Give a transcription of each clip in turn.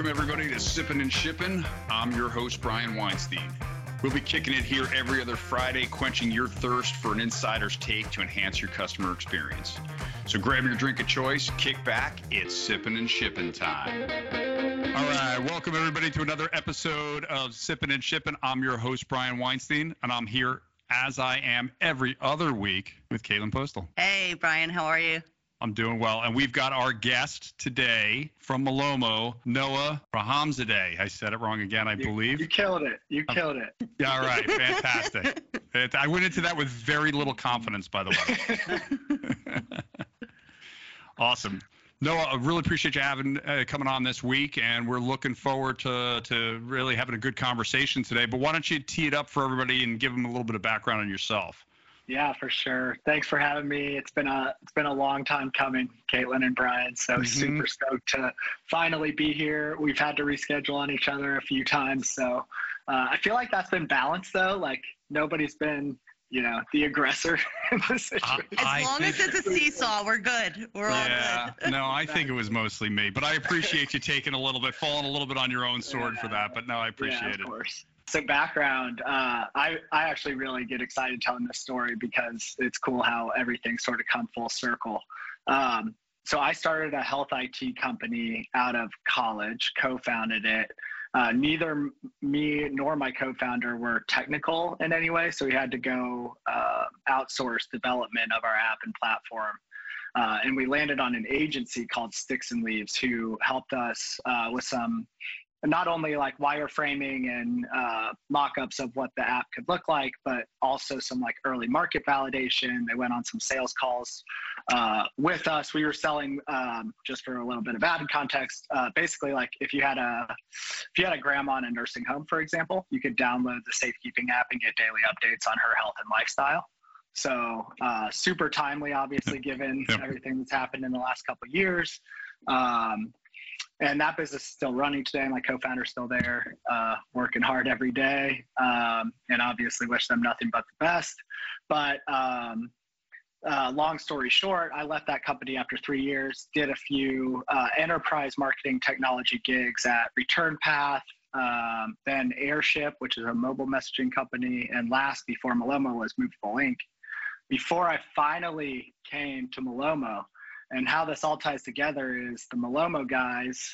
Welcome, everybody, to Sippin' and Shippin'. I'm your host, Brian Weinstein. We'll be kicking it here every other Friday, quenching your thirst for an insider's take to enhance your customer experience. So grab your drink of choice, kick back, it's Sippin' and Shippin' time. All right, welcome, everybody, to another episode of Sippin' and Shippin'. I'm your host, Brian Weinstein, and I'm here, as I am every other week, with Caitlin Postal. Hey, Brian, how are you? I'm doing well, and we've got our guest today from Malomo, Noah Rahamzadeh. I said it wrong again, I believe. You killed it. You killed it. Yeah, all right, fantastic. I went into that with very little confidence, by the way. Awesome. Noah, I really appreciate you coming on this week, and we're looking forward to really having a good conversation today. But why don't you tee it up for everybody and give them a little bit of background on yourself? Yeah, for sure. Thanks for having me. It's been a long time coming, Caitlin and Brian. So super stoked to finally be here. We've had to reschedule on each other a few times. So I feel like that's been balanced though. Like nobody's been, the aggressor in this situation. As long as it's a seesaw, we're good. We're all good. No, I think it was mostly me, but I appreciate you taking falling a little bit on your own sword for that. But no, I appreciate it. Of course. So background, I actually really get excited telling this story because it's cool how everything sort of come full circle. So I started a health IT company out of college, co-founded it. Neither me nor my co-founder were technical in any way, so we had to go outsource development of our app and platform. And we landed on an agency called Sticks and Leaves who helped us with some not only like wireframing and mock-ups of what the app could look like, but also some like early market validation. They went on some sales calls with us. We were selling, just for a little bit of added context, basically like if you had a grandma in a nursing home, for example, you could download the Safekeeping app and get daily updates on her health and lifestyle. So super timely, obviously, given everything that's happened in the last couple of years. And that business is still running today. My co-founder's still there, working hard every day, and obviously wish them nothing but the best. But long story short, I left that company after 3 years, did a few enterprise marketing technology gigs at ReturnPath, then Airship, which is a mobile messaging company, and last before Malomo was Movable Inc. Before I finally came to Malomo. And how this all ties together is the Malomo guys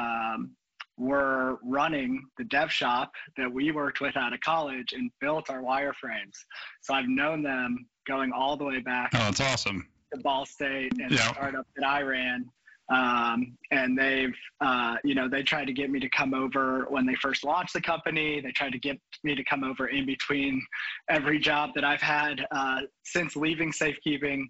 were running the dev shop that we worked with out of college and built our wireframes. So I've known them going all the way back. Oh, that's awesome. To Ball State and the startup that I ran. And they've, they tried to get me to come over when they first launched the company. They tried to get me to come over in between every job that I've had since leaving Safekeeping.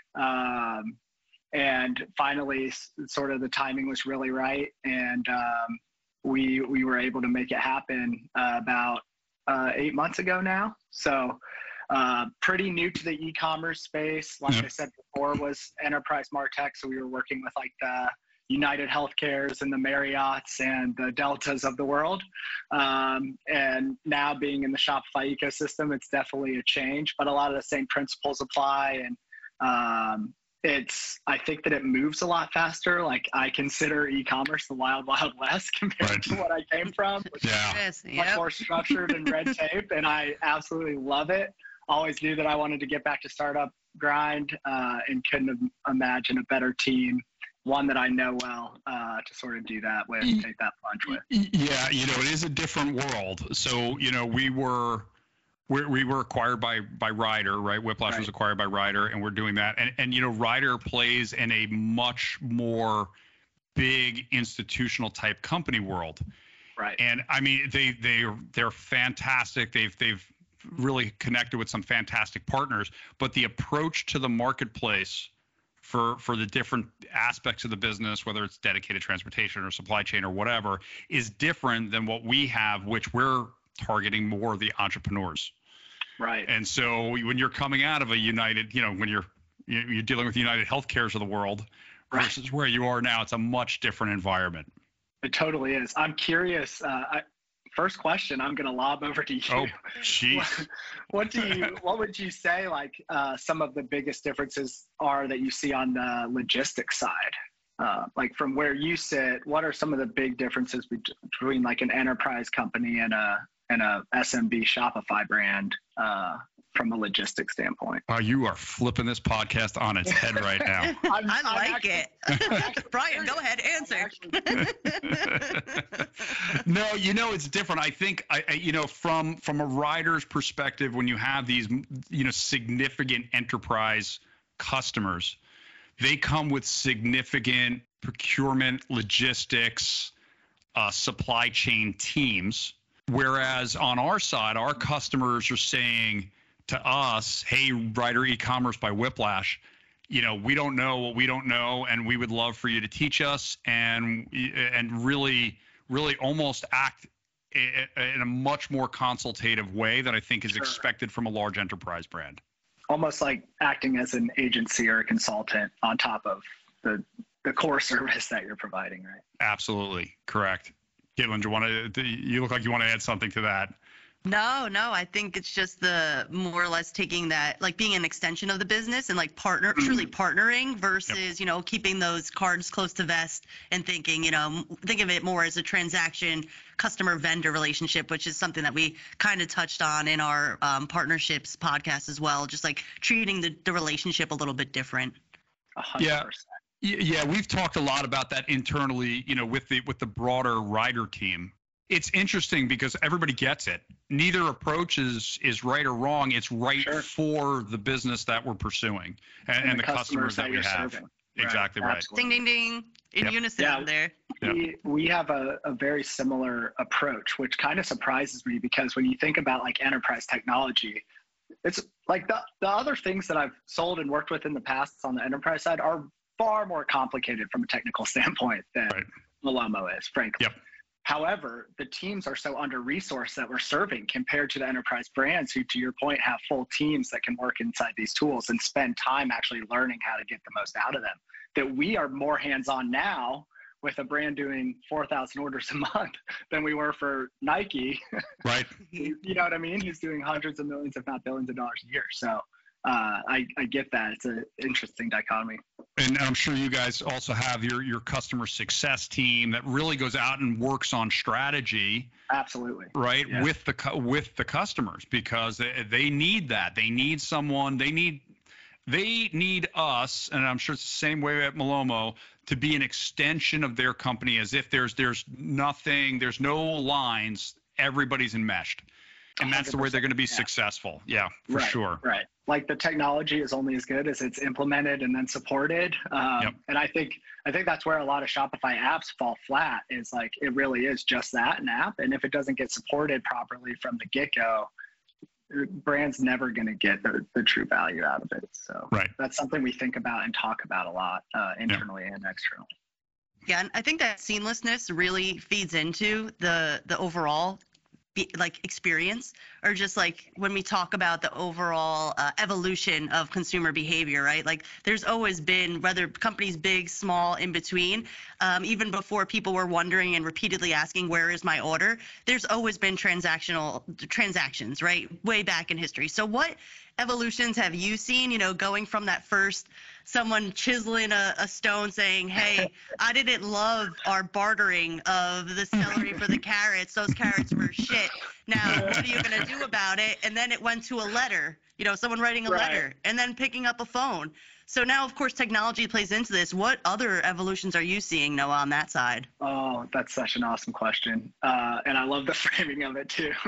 And finally, sort of the timing was really right, and we were able to make it happen about 8 months ago now. So pretty new to the e-commerce space. Like I said before, was enterprise MarTech. So we were working with like the United Healthcares and the Marriotts and the Deltas of the world. And now being in the Shopify ecosystem, it's definitely a change, but a lot of the same principles apply. And I think that it moves a lot faster. Like I consider e-commerce the wild, wild west compared to what I came from, which is much more structured and red tape. And I absolutely love it. Always knew that I wanted to get back to startup grind and couldn't imagine a better team, one that I know well, to sort of do that with, take that plunge with. Yeah, it is a different world. So, we were acquired by Ryder, right? Whiplash was acquired by Ryder, and we're doing that. And Ryder plays in a much more big institutional type company world. Right. And I mean, they're fantastic. They've really connected with some fantastic partners, but the approach to the marketplace for the different aspects of the business, whether it's dedicated transportation or supply chain or whatever, is different than what we have, which we're targeting more the entrepreneurs. Right. And so when you're coming out of a United, when you're dealing with United Healthcares of the world versus where you are now, it's a much different environment. It totally is. I'm curious. First question, I'm going to lob over to you. Oh, jeez. What would you say like some of the biggest differences are that you see on the logistics side like from where you sit, what are some of the big differences between like an enterprise company and a SMB Shopify brand from a logistics standpoint? Wow, you are flipping this podcast on its head right now. I like it. Brian, go ahead, answer. No, it's different. I think, from a rider's perspective, when you have these, significant enterprise customers, they come with significant procurement, logistics, supply chain teams. Whereas on our side, our customers are saying to us, hey, Rider e-commerce by Whiplash, we don't know what we don't know, and we would love for you to teach us and really almost act in a much more consultative way than I think is expected from a large enterprise brand. Almost like acting as an agency or a consultant on top of the core service that you're providing, right? Absolutely. Correct. Caitlin, you look like you want to add something to that. No, I think it's just the more or less taking that, like being an extension of the business and like truly partnering versus, keeping those cards close to vest and thinking, think of it more as a transaction customer vendor relationship, which is something that we kind of touched on in our partnerships podcast as well. Just like treating the relationship a little bit different. 100%. Yeah, we've talked a lot about that internally, with the broader Rider team. It's interesting because everybody gets it. Neither approach is right or wrong. It's right for the business that we're pursuing and the customers that we have. Serving. Exactly right. Ding, ding, ding. In unison there. We have a very similar approach, which kind of surprises me because when you think about like enterprise technology, it's like the other things that I've sold and worked with in the past on the enterprise side are far more complicated from a technical standpoint than Malomo is, frankly. Yep. However, the teams are so under-resourced that we're serving compared to the enterprise brands who, to your point, have full teams that can work inside these tools and spend time actually learning how to get the most out of them. That we are more hands-on now with a brand doing 4,000 orders a month than we were for Nike. Right. You know what I mean? He's doing hundreds of millions, if not billions of dollars a year. So I get that. It's an interesting dichotomy. And I'm sure you guys also have your customer success team that really goes out and works on strategy. Absolutely. Right. Yeah. With the customers, because they need that. They need someone. They need us, and I'm sure it's the same way at Malomo, to be an extension of their company, as if there's no lines, everybody's enmeshed. And that's the way they're going to be successful. Yeah, for sure. Right. Like the technology is only as good as it's implemented and then supported. And I think that's where a lot of Shopify apps fall flat, is like, it really is just that, an app. And if it doesn't get supported properly from the get-go, brand's never going to get the true value out of it. So that's something we think about and talk about a lot internally and externally. Yeah, and I think that seamlessness really feeds into the overall experience, or just like when we talk about the overall evolution of consumer behavior, right? Like there's always been, whether companies big, small, in between, even before people were wondering and repeatedly asking, where is my order? There's always been transactions, right? Way back in history. So what evolutions have you seen, going from that first someone chiseling a stone saying, hey, I didn't love our bartering of the celery for the carrots. Those carrots were shit. Now, what are you going to do about it? And then it went to a letter, someone writing a letter and then picking up a phone. So now, of course, technology plays into this. What other evolutions are you seeing, Noah, on that side? Oh, that's such an awesome question. And I love the framing of it too.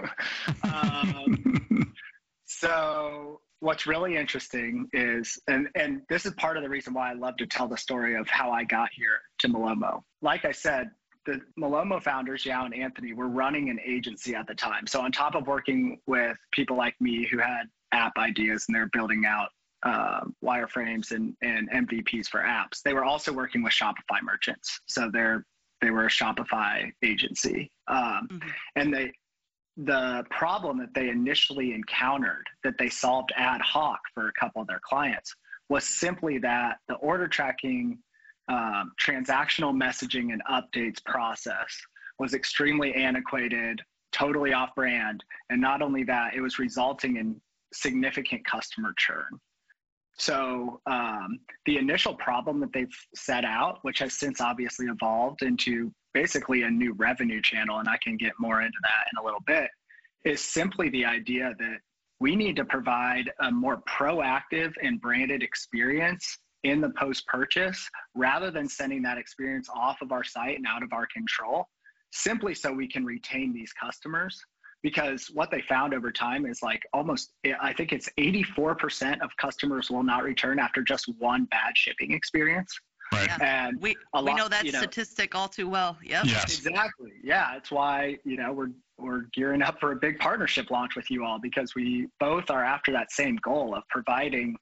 So what's really interesting is, and this is part of the reason why I love to tell the story of how I got here to Malomo. Like I said, the Malomo founders, Yao and Anthony, were running an agency at the time. So on top of working with people like me who had app ideas and they're building out wireframes and MVPs for apps, they were also working with Shopify merchants. So they were a Shopify agency. And the problem that they initially encountered, that they solved ad hoc for a couple of their clients, was simply that the order tracking, transactional messaging and updates process was extremely antiquated, totally off brand. And not only that, it was resulting in significant customer churn. So the initial problem that they've set out, which has since obviously evolved into basically a new revenue channel, and I can get more into that in a little bit, is simply the idea that we need to provide a more proactive and branded experience in the post-purchase rather than sending that experience off of our site and out of our control, simply so we can retain these customers. Because what they found over time is like I think it's 84% of customers will not return after just one bad shipping experience. Right. Yeah. And We know that statistic all too well. Yep. Yes. Exactly. Yeah. It's why, we're gearing up for a big partnership launch with you all, because we both are after that same goal of providing,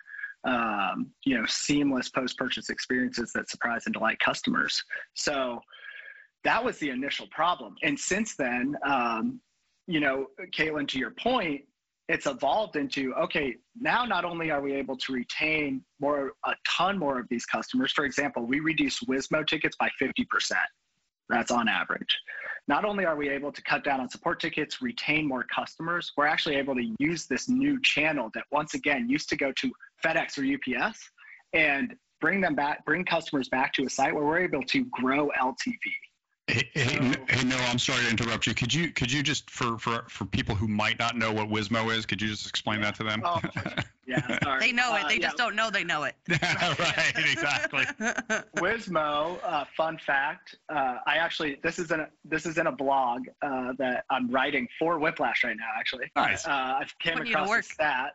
seamless post-purchase experiences that surprise and delight customers. So that was the initial problem. And since then, Caitlin, to your point, it's evolved into, okay, now not only are we able to retain a ton more of these customers. For example, we reduced Wizmo tickets by 50%. That's on average. Not only are we able to cut down on support tickets, retain more customers, we're actually able to use this new channel that once again used to go to FedEx or UPS and bring customers back to a site where we're able to grow LTV. Hey, Noah, I'm sorry to interrupt you. Could you just, for people who might not know what Wizmo is, could you just explain that to them? Oh, yeah, sorry. They know it. They just don't know they know it. Right, exactly. Wizmo, fun fact. This is in a blog that I'm writing for Whiplash right now. Actually, nice. I came across a stat.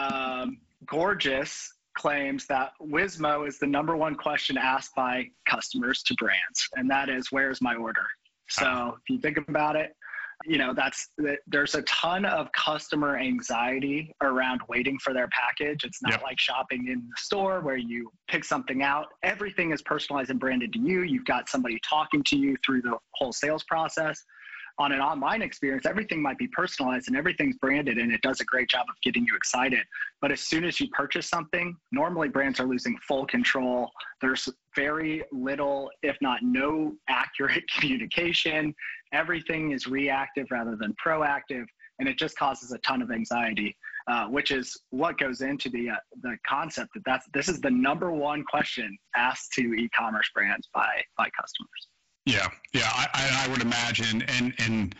Gorgeous claims that Wizmo is the number one question asked by customers to brands, and that is, where's my order? So if you think about it, there's a ton of customer anxiety around waiting for their package. It's not like shopping in the store where you pick something out. Everything is personalized and branded to you. You've got somebody talking to you through the whole sales process. On an online experience, everything might be personalized and everything's branded, and it does a great job of getting you excited. But as soon as you purchase something, normally brands are losing full control. There's very little, if not no, accurate communication. Everything is reactive rather than proactive, and it just causes a ton of anxiety, which is what goes into the concept that this is the number one question asked to e-commerce brands by customers. Yeah, I would imagine, and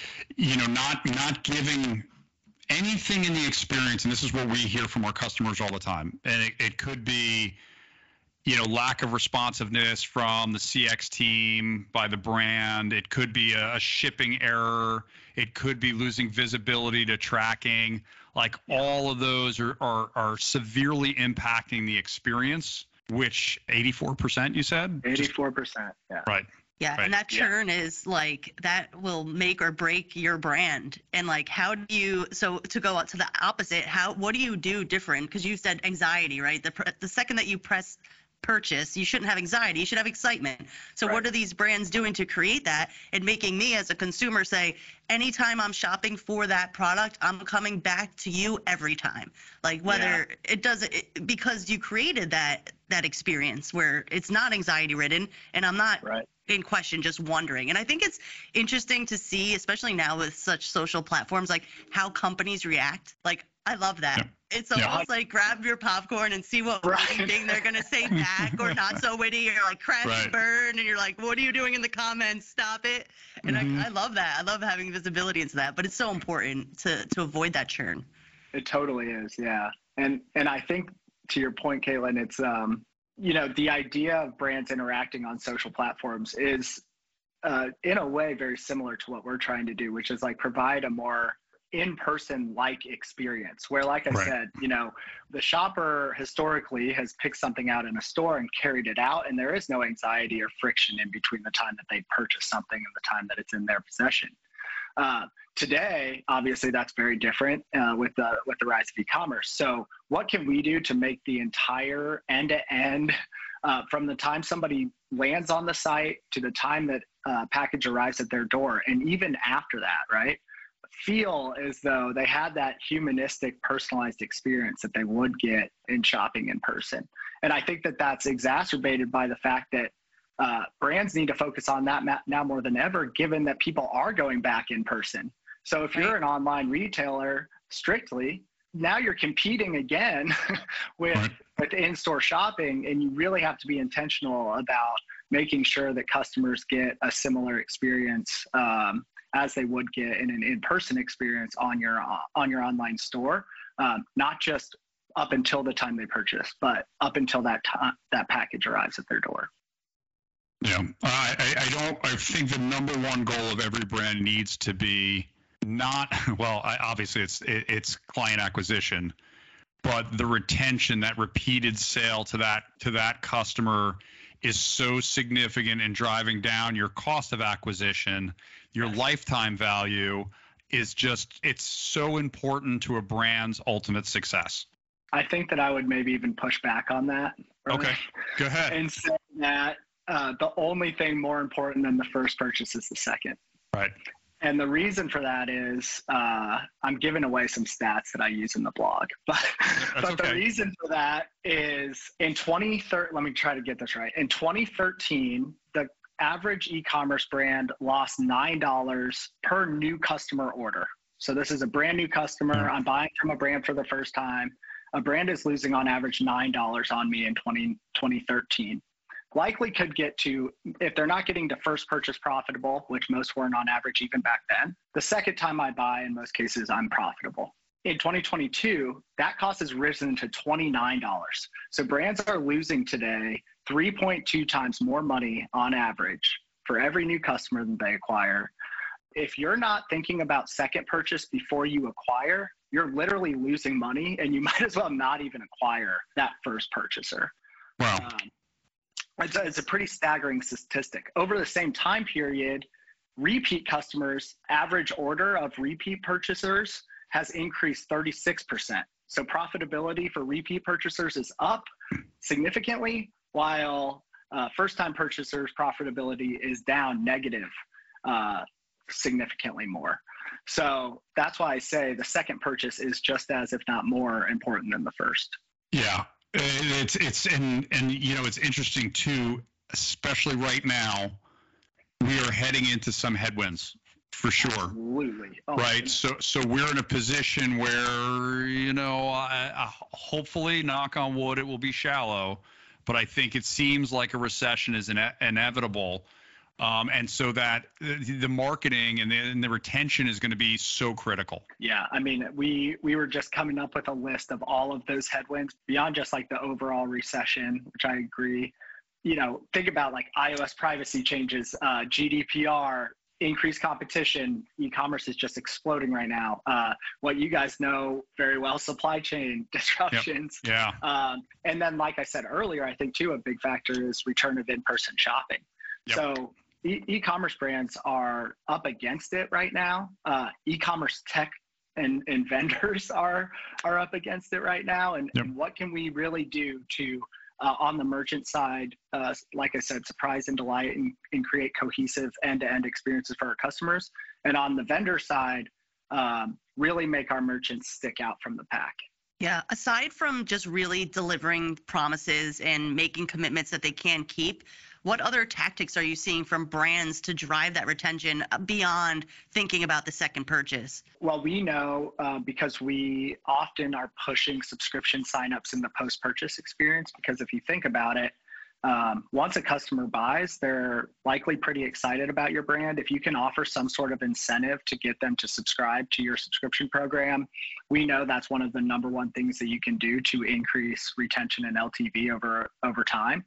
not giving anything in the experience, and this is what we hear from our customers all the time, and it could be, lack of responsiveness from the CX team by the brand. It could be a shipping error. It could be losing visibility to tracking. Like all of those are severely impacting the experience, which 84% you said? 84%, yeah. Right. Yeah, right. And that churn is like, that will make or break your brand. And like, how do you, so to go out to the opposite, what do you do different? Because you said anxiety, right? The second that you press purchase, you shouldn't have anxiety, you should have excitement. So what are these brands doing to create that and making me as a consumer say, anytime I'm shopping for that product, I'm coming back to you every time? Like whether it doesn't, because you created that experience where it's not anxiety ridden and I'm not in question, just wondering. And I think it's interesting to see, especially now with such social platforms, like how companies react. Like, I love that. Yeah. It's almost like grab your popcorn and see what witty thing they're going to say back, or not so witty, or like crash and burn. And you're like, what are you doing in the comments? Stop it. And I love that. I love having visibility into that, but it's so important to avoid that churn. It totally is. Yeah. And I think to your point, Caitlin, it's, the idea of brands interacting on social platforms is in a way very similar to what we're trying to do, which is like provide a more in-person like experience where, like I said, the shopper historically has picked something out in a store and carried it out, and there is no anxiety or friction in between the time that they purchase something and the time that it's in their possession. Today, obviously, that's very different with the rise of e-commerce. So what can we do to make the entire end-to-end, from the time somebody lands on the site to the time that package arrives at their door, and even after that, right, feel as though they had that humanistic, personalized experience that they would get in shopping in person? And I think that that's exacerbated by the fact that brands need to focus on that now more than ever, given that people are going back in person. So if you're an online retailer strictly, now you're competing again with in-store shopping, and you really have to be intentional about making sure that customers get a similar experience as they would get in an in-person experience on your online store, not just up until the time they purchase, but up until that package arrives at their door. Yeah, I think the number one goal of every brand needs to be obviously it's client acquisition, but the retention, that repeated sale to that customer is so significant in driving down your cost of acquisition. Your lifetime value is it's so important to a brand's ultimate success. I think that I would maybe even push back on that. Right? Okay, go ahead. And say that the only thing more important than the first purchase is the second. Right. And the reason for that is I'm giving away some stats that I use in the blog. But okay. The reason for that is in 2013, let me try to get this right. In 2013, the average e-commerce brand lost $9 per new customer order. So this is a brand new customer. I'm buying from a brand for the first time. A brand is losing on average $9 on me in 2013. Likely could get to, if they're not getting to first purchase profitable, which most weren't on average even back then, the second time I buy, in most cases, I'm profitable. In 2022, that cost has risen to $29. So brands are losing today 3.2 times more money on average for every new customer that they acquire. If you're not thinking about second purchase before you acquire, you're literally losing money, and you might as well not even acquire that first purchaser. Wow. It's a pretty staggering statistic. Over the same time period, repeat customers' average order of repeat purchasers has increased 36%. So profitability for repeat purchasers is up significantly, while first-time purchasers' profitability is down negative significantly more. So that's why I say the second purchase is just as, if not more, important than the first. Yeah. It's interesting too, especially right now, we are heading into some headwinds for sure. Absolutely. Oh, right. So we're in a position where, hopefully, knock on wood, it will be shallow, but I think it seems like a recession is inevitable. And so that the marketing and the retention is going to be so critical. Yeah, I mean, we were just coming up with a list of all of those headwinds beyond just like the overall recession, which I agree. Think about like iOS privacy changes, GDPR, increased competition. E-commerce is just exploding right now. What you guys know very well, supply chain disruptions. Yep. Yeah. And then, like I said earlier, I think too a big factor is return of in-person shopping. Yep. So e-commerce brands are up against it right now. E-commerce tech and vendors are up against it right now. And, yep. And what can we really do to, on the merchant side, like I said, surprise and delight and create cohesive end-to-end experiences for our customers. And on the vendor side, really make our merchants stick out from the pack. Yeah, aside from just really delivering promises and making commitments that they can keep, what other tactics are you seeing from brands to drive that retention beyond thinking about the second purchase? Well, we know because we often are pushing subscription signups in the post-purchase experience, because if you think about it, once a customer buys, they're likely pretty excited about your brand. If you can offer some sort of incentive to get them to subscribe to your subscription program, we know that's one of the number one things that you can do to increase retention and LTV over time.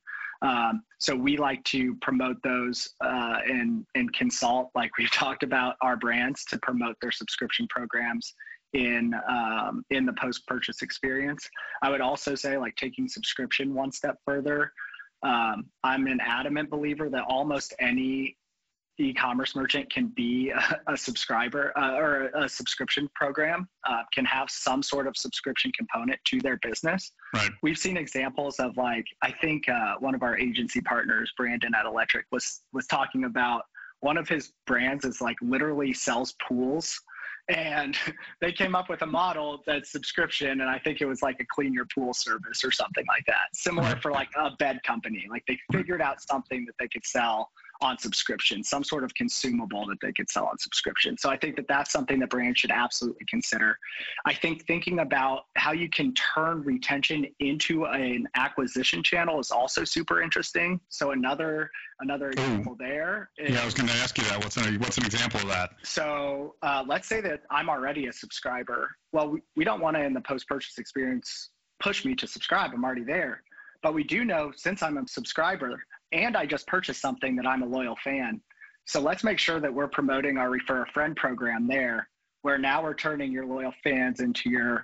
So we like to promote those and consult, like we've talked about, our brands to promote their subscription programs in the post-purchase experience. I would also say, like, taking subscription one step further. I'm an adamant believer that almost any e-commerce merchant can be a subscriber or a subscription program, can have some sort of subscription component to their business. Right. We've seen examples of, like, I think one of our agency partners, Brandon at Electric, was talking about one of his brands is like literally sells pools. And they came up with a model that's subscription, and I think it was like a clean your pool service or something like that. Similar for like a bed company. Like they figured out something that they could sell on subscription, some sort of consumable that they could sell on subscription. So I think that that's something that brands should absolutely consider. I think thinking about how you can turn retention into an acquisition channel is also super interesting. So another example there is, yeah, I was going to ask you that. What's an example of that? So let's say that I'm already a subscriber. Well, we don't want to, in the post-purchase experience, push me to subscribe. I'm already there. But we do know, since I'm a subscriber and I just purchased something, that I'm a loyal fan. So let's make sure that we're promoting our Refer a Friend program there, where now we're turning your loyal fans into your,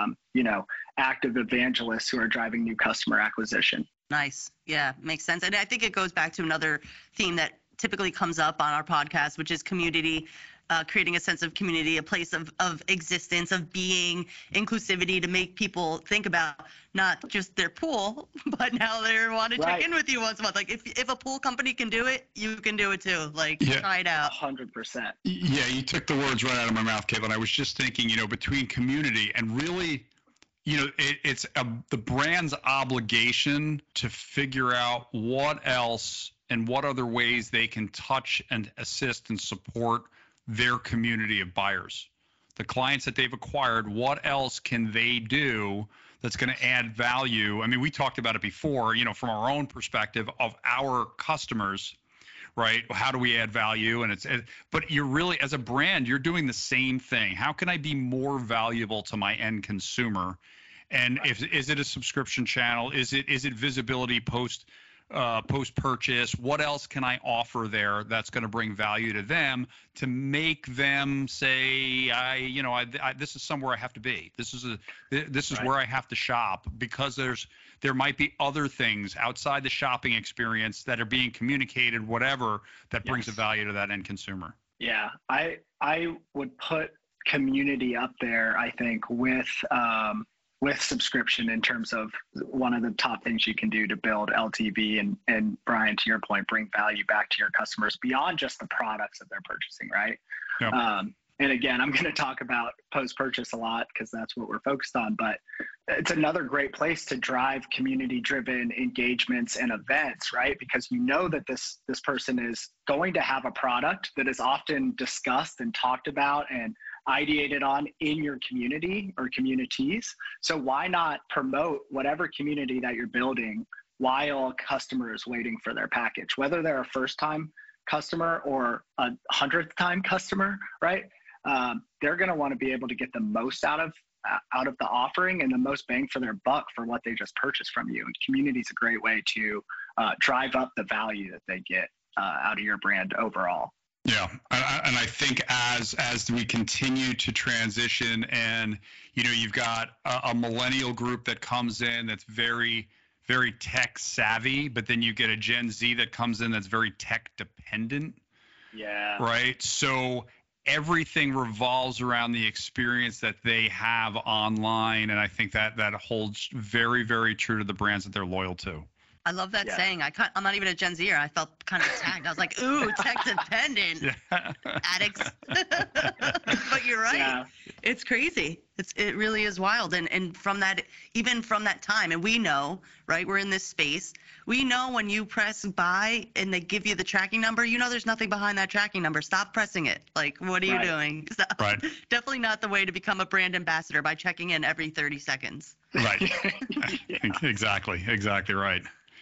active evangelists who are driving new customer acquisition. Nice. Yeah, makes sense. And I think it goes back to another theme that typically comes up on our podcast, which is community, creating a sense of community, a place of existence, of being, inclusivity, to make people think about not just their pool, but now they want to check in with you once a month. Like if a pool company can do it, you can do it too. Like, try it out. 100%. Yeah, you took the words right out of my mouth, Caitlin. I was just thinking, between community and really, it's the brand's obligation to figure out what else and what other ways they can touch and assist and support their community of buyers. The clients that they've acquired, what else can they do that's going to add value? I mean, we talked about it before, from our own perspective of our customers, right? How do we add value? But you're really, as a brand, you're doing the same thing. How can I be more valuable to my end consumer? And is it a subscription channel? Is it visibility post-purchase? What else can I offer there that's going to bring value to them to make them say, this is somewhere I have to be. This is where I have to shop, because there might be other things outside the shopping experience that are being communicated, whatever, that brings a value to that end consumer. Yeah, I would put community up there, I think, with subscription, in terms of one of the top things you can do to build LTV and Brian, to your point, bring value back to your customers beyond just the products that they're purchasing, right? Yep. And again, I'm going to talk about post-purchase a lot because that's what we're focused on, but it's another great place to drive community-driven engagements and events, right? Because that this person is going to have a product that is often discussed and talked about and ideated on in your community or communities. So why not promote whatever community that you're building while a customer is waiting for their package, whether they're a first-time customer or a 100th time customer, right? They're going to want to be able to get the most out of the offering and the most bang for their buck for what they just purchased from you. And community is a great way to drive up the value that they get out of your brand overall. Yeah, and I think as we continue to transition, and you've got a millennial group that comes in that's very, very tech savvy, but then you get a Gen Z that comes in that's very tech dependent. Yeah. Right. So everything revolves around the experience that they have online, and I think that holds very, very true to the brands that they're loyal to. I love that saying. I'm not even a Gen Zer. I felt kind of tagged. I was like, ooh, tech dependent. Addicts. But you're right. Yeah. It's crazy. It really is wild. And from that, even from that time, and we know, right, we're in this space. We know when you press buy and they give you the tracking number, there's nothing behind that tracking number. Stop pressing it. Like, what are you doing? So, definitely not the way to become a brand ambassador, by checking in every 30 seconds. Right. Exactly right.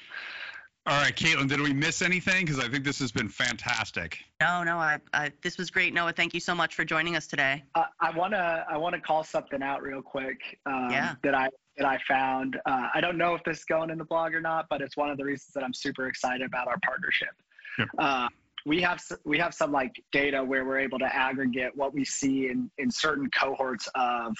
All right, Caitlin, did we miss anything? Because I think this has been fantastic. No, this was great, Noah. Thank you so much for joining us today. I wanna call something out real quick. That I found. I don't know if this is going in the blog or not, but it's one of the reasons that I'm super excited about our partnership. Yep. We have some like data where we're able to aggregate what we see in certain cohorts of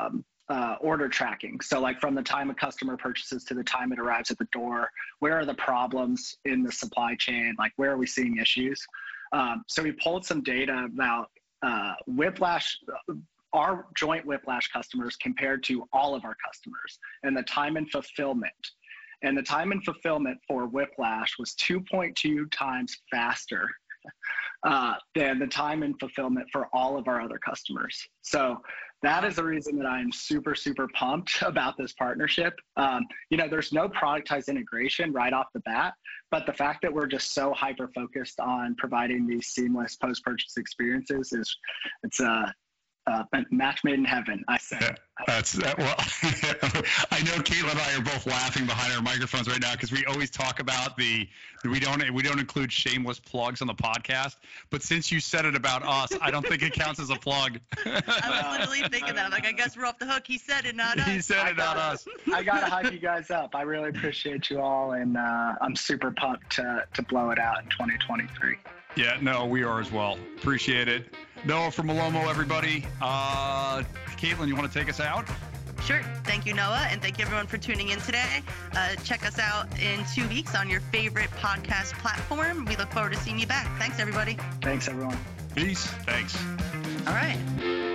order tracking. So like from the time a customer purchases to the time it arrives at the door, where are the problems in the supply chain? Like, where are we seeing issues? So we pulled some data about Whiplash, our joint Whiplash customers compared to all of our customers, and the time and fulfillment. And the time and fulfillment for Whiplash was 2.2 times faster than the time and fulfillment for all of our other customers. So that is the reason that I'm super, super pumped about this partnership. There's no productized integration right off the bat, but the fact that we're just so hyper-focused on providing these seamless post-purchase experiences it's a match made in heaven, I say. Yeah, well, I know Caitlin and I are both laughing behind our microphones right now because we always talk about we don't include shameless plugs on the podcast. But since you said it about us, I don't think it counts as a plug. I was literally thinking that. Like, I guess we're off the hook. He said it, not us. He said it, not us. I gotta hype you guys up. I really appreciate you all, and I'm super pumped to blow it out in 2023. Yeah, no, we are as well. Appreciate it. Noah from Malomo, everybody. Caitlin, you want to take us out? Sure. Thank you, Noah, and thank you everyone for tuning in today. Check us out in 2 weeks on your favorite podcast platform. We look forward to seeing you back. Thanks, everybody. Thanks, everyone. Peace. Thanks. All right.